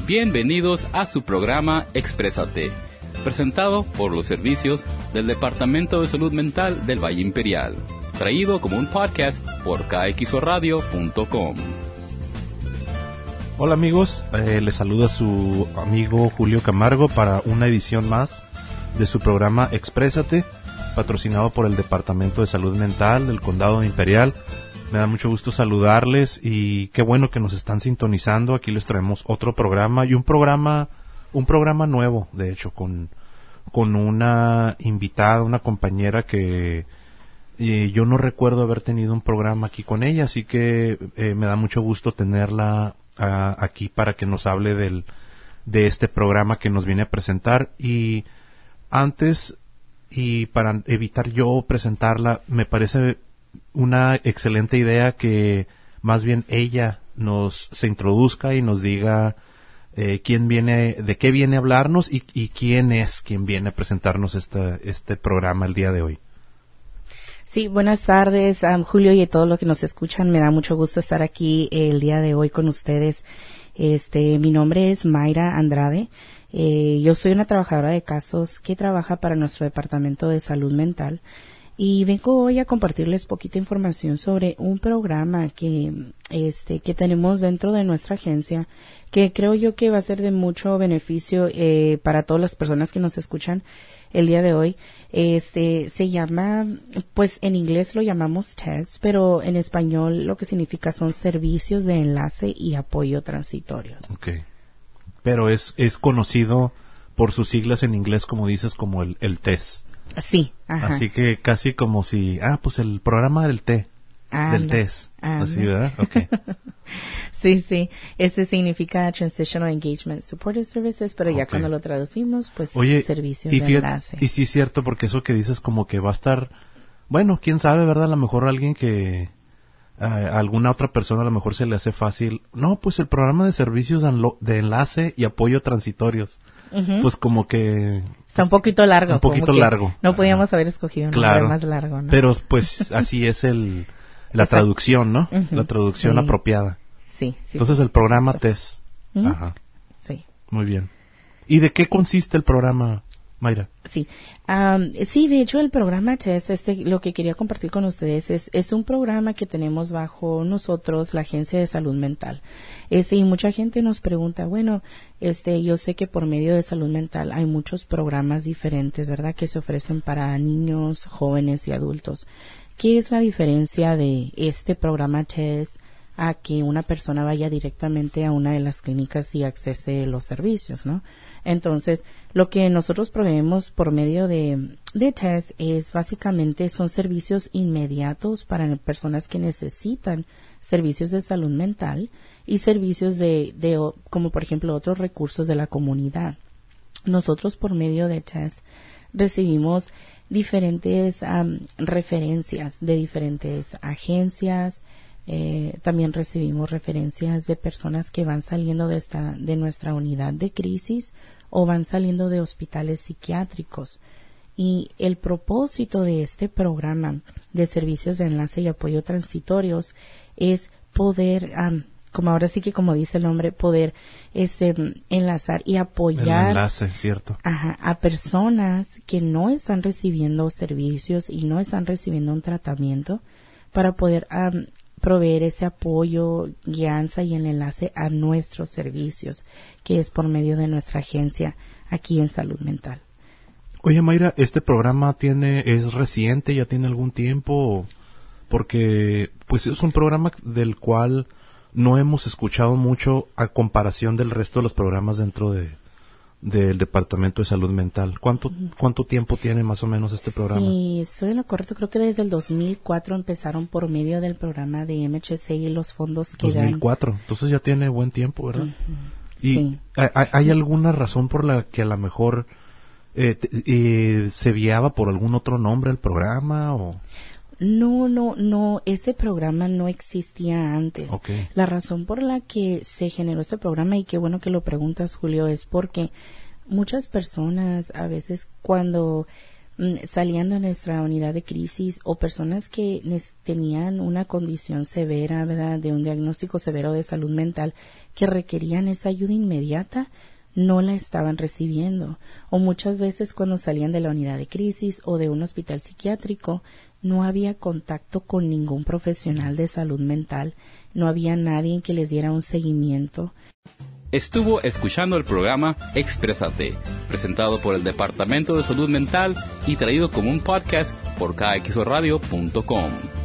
Bienvenidos a su programa Exprésate, presentado por los servicios del Departamento de Salud Mental del Valle Imperial, traído como un podcast por kxoradio.com. Hola amigos, les saluda su amigo Julio Camargo para una edición más de su programa Exprésate, patrocinado por el Departamento de Salud Mental del Condado de Imperial. Me da mucho gusto saludarles y qué bueno que nos están sintonizando. Aquí les traemos otro programa y un programa nuevo, de hecho, con una invitada, una compañera que yo no recuerdo haber tenido un programa aquí con ella, así que me da mucho gusto tenerla aquí para que nos hable de este programa que nos viene a presentar. Y antes, y para evitar yo presentarla, me parece una excelente idea que más bien ella se introduzca y nos diga de qué viene a hablarnos y quién es quien viene a presentarnos este programa el día de hoy. Sí, buenas tardes, Julio, y a todos los que nos escuchan. Me da mucho gusto estar aquí el día de hoy con ustedes. Mi nombre es Mayra Andrade. Yo soy una trabajadora de casos que trabaja para nuestro Departamento de Salud Mental. Y vengo hoy a compartirles poquita información sobre un programa que tenemos dentro de nuestra agencia, que creo yo que va a ser de mucho beneficio para todas las personas que nos escuchan el día de hoy. Se llama, pues en inglés lo llamamos TESS, pero en español lo que significa son servicios de enlace y apoyo transitorios. Okay. Pero es conocido por sus siglas en inglés, como dices, como el TESS. Sí, ajá. Así que casi como si, pues el programa del té, del TESS, así, ¿verdad? Okay. Sí. Significa Transitional Engagement Supportive Services, pero ya cuando lo traducimos, pues servicios de enlace. Y sí es cierto, porque eso que dices como que va a estar, bueno, quién sabe, ¿verdad? A lo mejor alguien que, alguna otra persona a lo mejor se le hace fácil, no, pues el programa de servicios de enlace y apoyo transitorios. Uh-huh. Pues como que está un poquito largo. Largo. No podíamos haber escogido un nombre más largo, ¿no? Pero pues así es la traducción, ¿no? Uh-huh. La traducción apropiada. Sí. Entonces el programa TESS. Uh-huh. Ajá. Sí. Muy bien. ¿Y de qué consiste el programa, Mayra? Sí. Sí, de hecho el programa TESS, lo que quería compartir con ustedes es un programa que tenemos bajo nosotros, la Agencia de Salud Mental. Y mucha gente nos pregunta, bueno, yo sé que por medio de salud mental hay muchos programas diferentes, ¿verdad?, que se ofrecen para niños, jóvenes y adultos. ¿Qué es la diferencia de este programa TESS a que una persona vaya directamente a una de las clínicas y accese los servicios, ¿no? Entonces, lo que nosotros proveemos por medio de TESS es básicamente son servicios inmediatos para personas que necesitan servicios de salud mental y servicios como por ejemplo otros recursos de la comunidad. Nosotros por medio de TESS recibimos diferentes referencias de diferentes agencias. También recibimos referencias de personas que van saliendo de nuestra unidad de crisis o van saliendo de hospitales psiquiátricos. Y el propósito de este programa de servicios de enlace y apoyo transitorios es poder, como ahora sí que como dice el nombre, poder enlazar y apoyar el enlace, ¿cierto? A personas que no están recibiendo servicios y no están recibiendo un tratamiento para poder proveer ese apoyo, guianza y el enlace a nuestros servicios, que es por medio de nuestra agencia aquí en Salud Mental. Oye, Mayra, ¿este programa es reciente, ya tiene algún tiempo? Porque pues es un programa del cual no hemos escuchado mucho a comparación del resto de los programas dentro del Departamento de Salud Mental. ¿Cuánto tiempo tiene más o menos este programa? Sí, soy lo correcto. Creo que desde el 2004 empezaron por medio del programa de MHC y los fondos que 2004, entonces ya tiene buen tiempo, ¿verdad? Uh-huh. ¿Y sí. ¿hay alguna razón por la que a lo mejor se guiaba por algún otro nombre el programa o...? No, ese programa no existía antes. Okay. La razón por la que se generó este programa, y qué bueno que lo preguntas, Julio, es porque muchas personas a veces cuando salían de nuestra unidad de crisis, o personas que tenían una condición severa, ¿verdad?, de un diagnóstico severo de salud mental, que requerían esa ayuda inmediata, no la estaban recibiendo. O muchas veces cuando salían de la unidad de crisis o de un hospital psiquiátrico, no había contacto con ningún profesional de salud mental, no había nadie que les diera un seguimiento. Estuvo escuchando el programa Exprésate, presentado por el Departamento de Salud Mental y traído como un podcast por kxoradio.com.